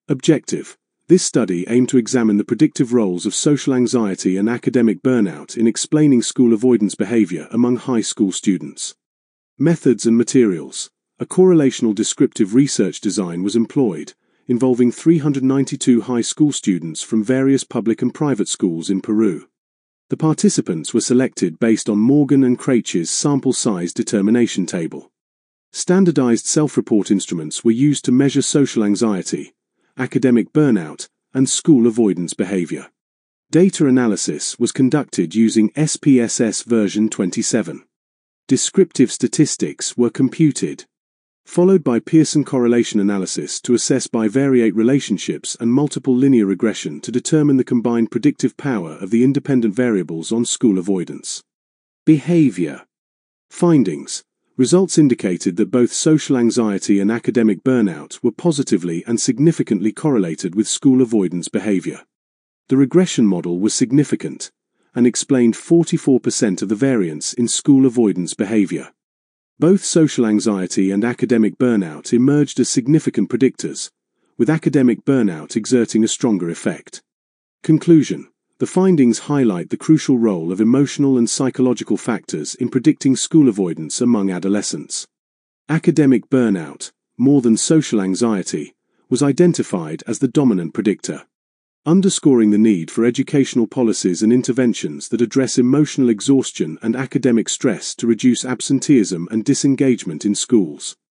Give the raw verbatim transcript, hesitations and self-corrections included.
Objective: this study aimed to examine the predictive roles of social anxiety and academic burnout in explaining school avoidance behavior among high school students. Methods and materials: a correlational descriptive research design was employed, involving three hundred ninety-two high school students from various public and private schools in Peru. The participants were selected based on Morgan and Craitch's sample size determination table. Standardized self-report instruments were used to measure social anxiety, academic burnout, and school avoidance behavior. Data analysis was conducted using S P S S version twenty-seven. Descriptive statistics were computed, followed by Pearson correlation analysis to assess bivariate relationships and multiple linear regression to determine the combined predictive power of the independent variables on school avoidance. Behavior. Findings. Results indicated that both social anxiety and academic burnout were positively and significantly correlated with school avoidance behavior. The regression model was significant and explained forty-four percent of the variance in school avoidance behavior. Both social anxiety and academic burnout emerged as significant predictors, with academic burnout exerting a stronger effect. Conclusion: the findings highlight the crucial role of emotional and psychological factors in predicting school avoidance among adolescents. Academic burnout, more than social anxiety, was identified as the dominant predictor, underscoring the need for educational policies and interventions that address emotional exhaustion and academic stress to reduce absenteeism and disengagement in schools.